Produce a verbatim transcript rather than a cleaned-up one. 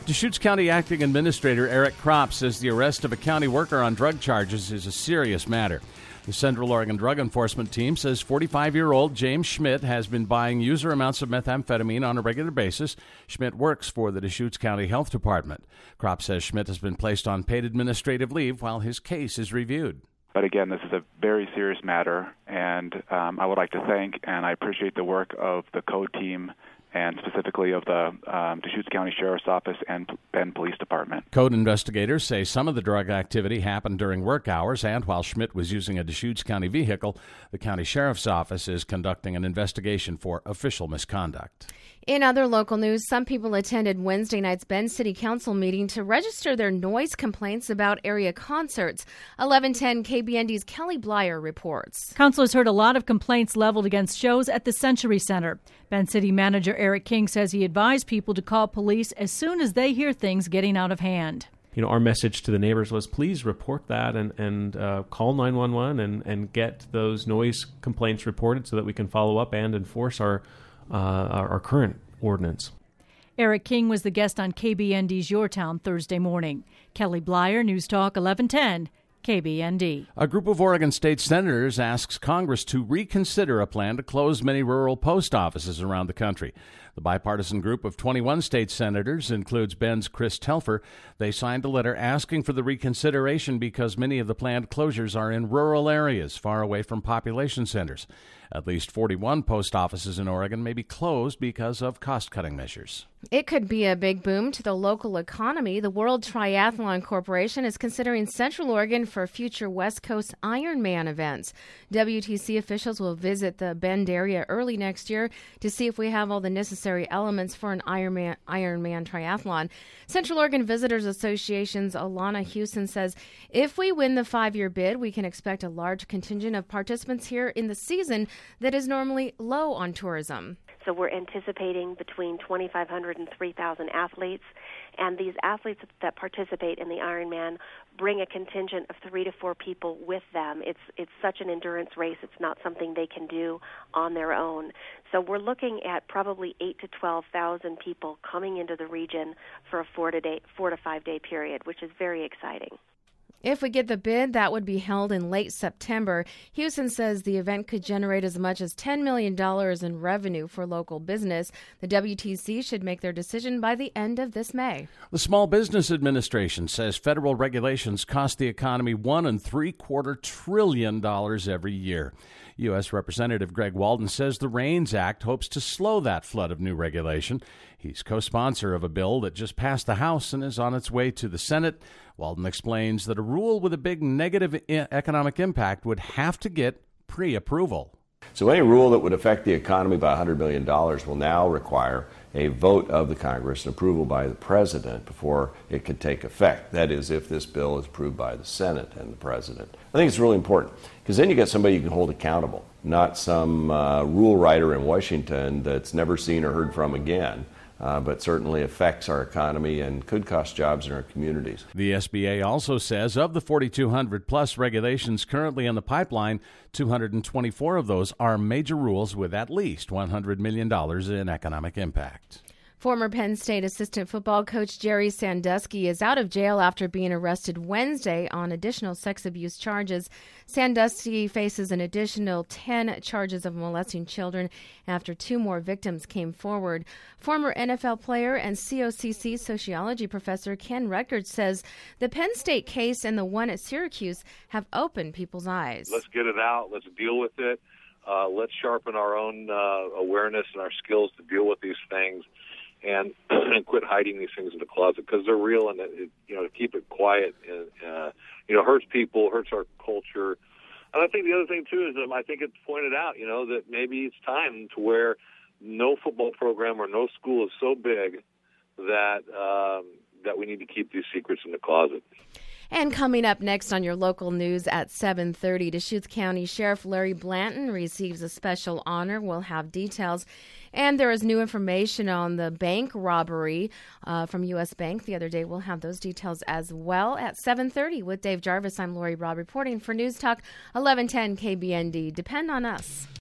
Deschutes County Acting Administrator Eric Kropp says the arrest of a county worker on drug charges is a serious matter. The Central Oregon Drug Enforcement Team says forty-five-year-old James Schmidt has been buying user amounts of methamphetamine on a regular basis. Schmidt works for the Deschutes County Health Department. Kropp says Schmidt has been placed on paid administrative leave while his case is reviewed. But again, this is a very serious matter, and um, I would like to thank and I appreciate the work of the code team and specifically of the um, Deschutes County Sheriff's Office and Bend Police Department. Code investigators say some of the drug activity happened during work hours and while Schmidt was using a Deschutes County vehicle. The county sheriff's office is conducting an investigation for official misconduct. In other local news, some people attended Wednesday night's Bend City Council meeting to register their noise complaints about area concerts. eleven ten K B N D's Kelly Blyer reports. Councilors heard a lot of complaints leveled against shows at the Century Center. Bend City Manager Eric King says he advised people to call police as soon as they hear things getting out of hand. You know, our message to the neighbors was please report that and, and uh, call nine one one and, and get those noise complaints reported so that we can follow up and enforce our uh, our, our current ordinance. Eric King was the guest on K B N D's Your Town Thursday morning. Kelly Blyer, News Talk eleven ten. K B N D. A group of Oregon state senators asks Congress to reconsider a plan to close many rural post offices around the country. The bipartisan group of twenty-one state senators includes Bend's Chris Telfer. They signed a letter asking for the reconsideration because many of the planned closures are in rural areas far away from population centers. At least forty-one post offices in Oregon may be closed because of cost-cutting measures. It could be a big boom to the local economy. The World Triathlon Corporation is considering Central Oregon for future West Coast Ironman events. W T C officials will visit the Bend area early next year to see if we have all the necessary elements for an Ironman, Ironman triathlon. Central Oregon Visitors Association's Alana Houston says if we win the five-year bid, we can expect a large contingent of participants here in the season that is normally low on tourism. So we're anticipating between twenty-five hundred and three thousand athletes, and these athletes that participate in the Ironman bring a contingent of three to four people with them. It's it's such an endurance race. It's not something they can do on their own. So we're looking at probably eight to twelve thousand people coming into the region for a four to day, four to five day period, which is very exciting. If we get the bid, that would be held in late September. Houston says the event could generate as much as ten million dollars in revenue for local business. The W T C should make their decision by the end of this May. The Small Business Administration says federal regulations cost the economy one and three quarter trillion dollars every year. U S. Representative Greg Walden says the REINS Act hopes to slow that flood of new regulation. He's co-sponsor of a bill that just passed the House and is on its way to the Senate. Walden explains that a rule with a big negative I- economic impact would have to get pre-approval. So any rule that would affect the economy by one hundred million dollars will now require a vote of the Congress and approval by the President before it can take effect. That is, if this bill is approved by the Senate and the President. I think it's really important because then you get somebody you can hold accountable, not some uh, rule writer in Washington that's never seen or heard from again. Uh, but certainly affects our economy and could cost jobs in our communities. The S B A also says of the forty-two hundred plus regulations currently in the pipeline, two hundred twenty-four of those are major rules with at least one hundred million dollars in economic impact. Former Penn State assistant football coach Jerry Sandusky is out of jail after being arrested Wednesday on additional sex abuse charges. Sandusky faces an additional ten charges of molesting children after two more victims came forward. Former N F L player and C O C C sociology professor Ken Records says the Penn State case and the one at Syracuse have opened people's eyes. Let's get it out. Let's deal with it. Uh, let's sharpen our own uh, awareness and our skills to deal with these things. And, and quit hiding these things in the closet because they're real, and it, you know, to keep it quiet, and, uh, you know, hurts people, hurts our culture. And I think the other thing too is um, I think it's pointed out, you know, that maybe it's time to where no football program or no school is so big that um, that we need to keep these secrets in the closet. And coming up next on your local news at seven thirty, Deschutes County Sheriff Larry Blanton receives a special honor. We'll have details. And there is new information on the bank robbery uh, from U S. Bank the other day. We'll have those details as well at seven thirty with Dave Jarvis. I'm Lori Robb reporting for News Talk eleven ten K B N D. Depend on us.